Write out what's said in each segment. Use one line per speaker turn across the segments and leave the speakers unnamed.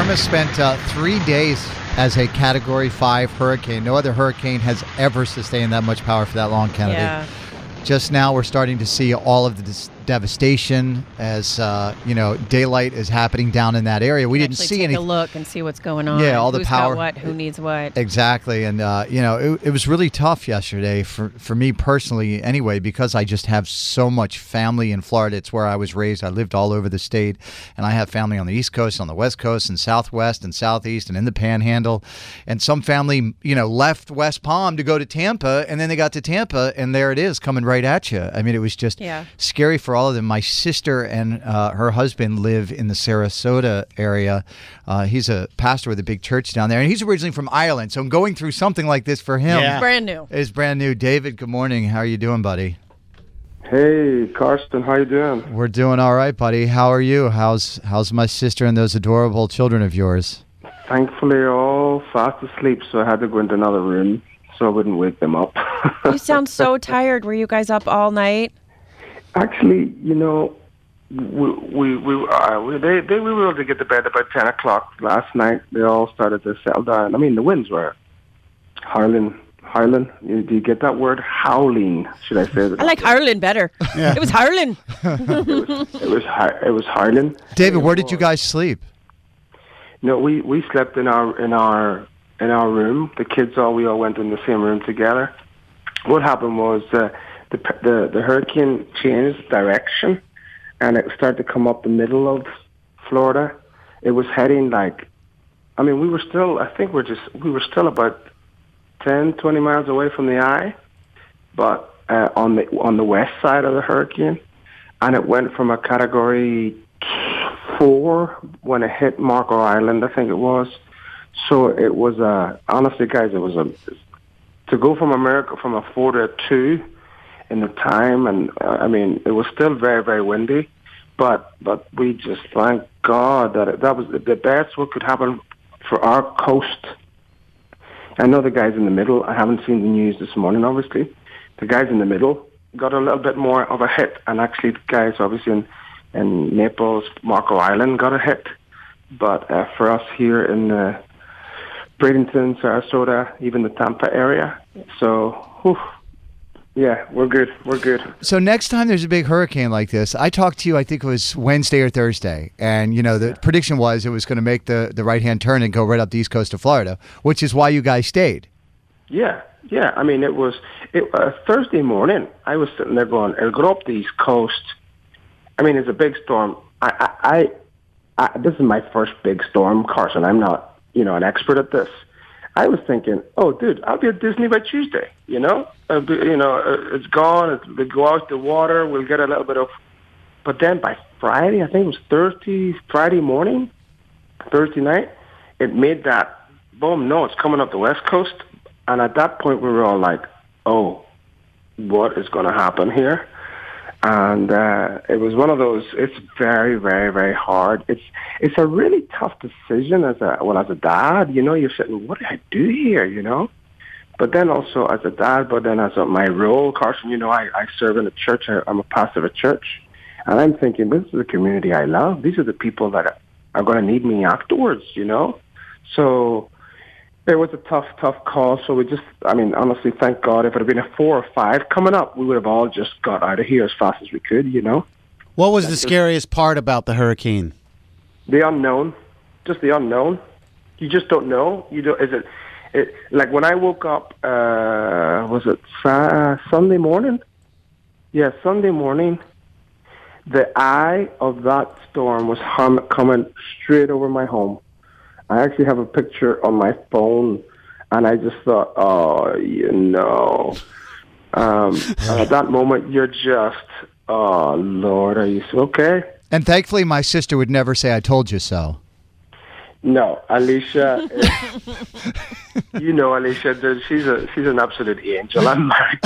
Irma spent 3 days as a Category 5 hurricane. No other hurricane has ever sustained that much power for that long, Kennedy.
Yeah.
Just now we're starting to see all of the devastation as, daylight is happening down in that area. We didn't see
take
any.
a look and see what's going on.
Yeah, all the
Who's
power.
got what, who needs what.
Exactly. And, it was really tough yesterday for me personally anyway, because I just have so much family in Florida. It's where I was raised. I lived all over the state, and I have family on the East Coast, on the West Coast, and Southwest, and Southeast, and in the Panhandle. And some family, left West Palm to go to Tampa, and then they got to Tampa, and there it is coming right at you. I mean, it was just scary for all of them. My sister and her husband live in the Sarasota area. He's a pastor with a big church down there, and he's originally from Ireland. So going through something like this for him
It's
brand new. David, good morning. How are you doing, buddy?
Hey, Karsten, how you doing?
We're doing all right, buddy. How are you? How's my sister and those adorable children of yours?
Thankfully, all fast asleep, so I had to go into another room so I wouldn't wake them up.
You sound so tired. Were you guys up all night?
Actually, we were able to get to bed about 10 o'clock last night. They all started to settle down. I mean, the winds were howling. Do you get that word? Howling, should I say?
I like howling better. Yeah. It was howling.
it was howling.
David, where did you guys sleep?
No, we slept in our room. The kids we all went in the same room together. What happened was the hurricane changed direction, and it started to come up the middle of Florida. It was heading we were still about 10, 20 miles away from the eye, but on the west side of the hurricane, and it went from a Category 4 when it hit Marco Island, I think it was. So it was honestly, guys, to go from a 4 to a 2 in the time, and it was still very, very windy, but we just thank God that was the best what could happen for our coast. I know the guys in the middle, I haven't seen the news this morning, obviously. The guys in the middle got a little bit more of a hit, and actually the guys obviously in Naples, Marco Island got a hit. But for us here in Bradenton, Sarasota, even the Tampa area, we're good. We're good.
So next time there's a big hurricane like this, I talked to you, I think it was Wednesday or Thursday, and the prediction was it was going to make the right-hand turn and go right up the east coast of Florida, which is why you guys stayed.
Yeah. I mean, it was Thursday morning. I was sitting there going, it'll go up the east coast. I mean, it's a big storm. This is my first big storm, Carson. I'm not, an expert at this. I was thinking, oh, dude, I'll be at Disney by Tuesday. It's gone. We'll go out the water. We'll get a little bit of. But then by Friday, I think it was Friday night, it made that boom. No, it's coming up the West Coast. And at that point, we were all like, oh, what is going to happen here? And it was one of those. It's very, very, very hard. It's a really tough decision as a dad. You're sitting, what do I do here? But then also as a dad, but then as my role, Carson. I serve in a church. I'm a pastor of a church, and I'm thinking this is the community I love. These are the people that are going to need me afterwards. So it was a tough call. So honestly, thank God. If it had been a 4 or 5 coming up, we would have all just got out of here as fast as we could,
What was the scariest part about the hurricane?
The unknown. Just the unknown. You just don't know. Like when I woke up, was it Sunday morning? Yeah, Sunday morning. The eye of that storm was coming straight over my home. I actually have a picture on my phone, and I just thought, at that moment, you're just, oh, Lord, are you okay?
And thankfully, my sister would never say, I told you so.
No, Alicia, Alicia, she's an absolute angel. I'm married.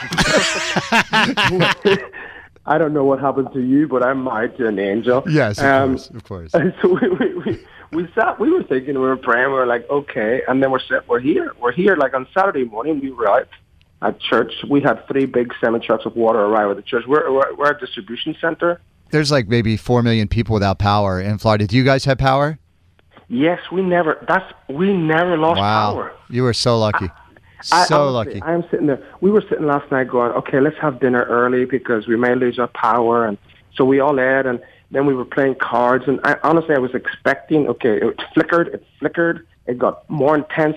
I don't know what happened to you, but I'm married to an angel.
Yes, of course.
So we were thinking, we were praying, we were like, okay, and then we're here. Like on Saturday morning, we were out at church. We had 3 big semi-trucks of water arrive at the church. We're a distribution center.
There's like maybe 4 million people without power in Florida. Do you guys have power?
Yes, we never lost
Wow.
power.
You were so lucky. So lucky.
I am sitting there. We were sitting last night going, okay, let's have dinner early because we may lose our power. And so we all ate, and then we were playing cards. And honestly, I was expecting, okay, it flickered. It got more intense.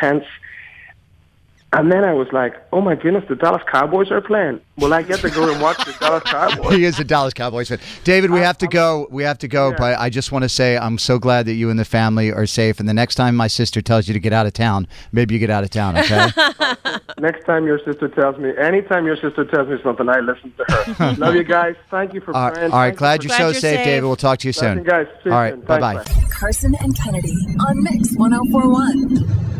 And then I was like, oh, my goodness, the Dallas Cowboys are playing. Will I get to go and watch the Dallas Cowboys?
He is a Dallas Cowboys fan. David, we have to go.
Yeah.
But I just want to say I'm so glad that you and the family are safe. And the next time my sister tells you to get out of town, maybe you get out of town, okay?
Anytime your sister tells me something, I listen to her. Love you guys. Thank you for praying.
All right, glad you're so
you're
safe,
safe.
David. We'll talk to you soon.
Love you guys. See you
All right,
soon.
bye-bye.
Thanks,
Carson and Kennedy on Mix 104.1.